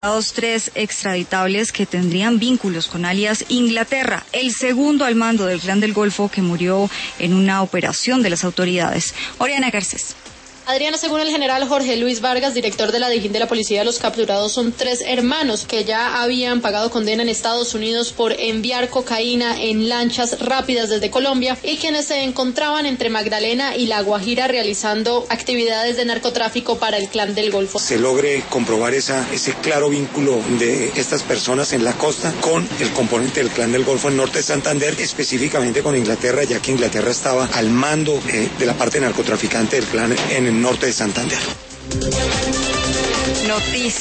Tres extraditables que tendrían vínculos con alias Inglaterra, el segundo al mando del Clan del Golfo que murió en una operación de las autoridades. Oriana Garcés. Adriana, según el general Jorge Luis Vargas, director de la Dijín de la Policía, los capturados son 3 hermanos que ya habían pagado condena en Estados Unidos por enviar cocaína en lanchas rápidas desde Colombia y quienes se encontraban entre Magdalena y La Guajira realizando actividades de narcotráfico para el Clan del Golfo. Se logre comprobar ese claro vínculo de estas personas en la costa con el componente del Clan del Golfo en norte de Santander, específicamente con Inglaterra, ya que Inglaterra estaba al mando de la parte narcotraficante del clan en el norte de Santander. Noticias.